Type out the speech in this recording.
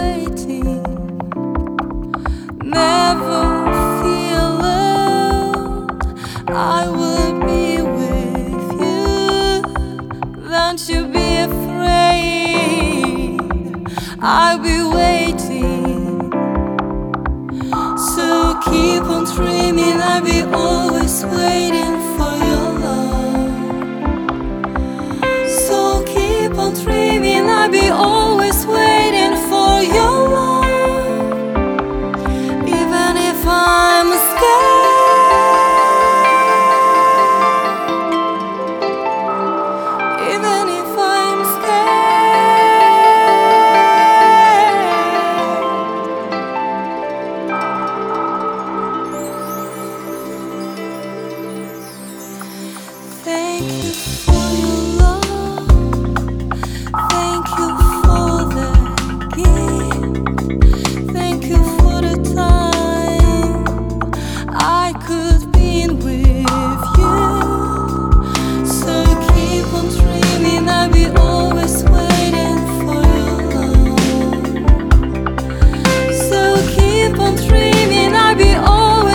waiting. Never feel alone. I will be with you. Don't you be afraid. I'll be waiting. So keep on dreaming. I'll be always waiting for your love. So keep on dreaming. I'll be always waiting.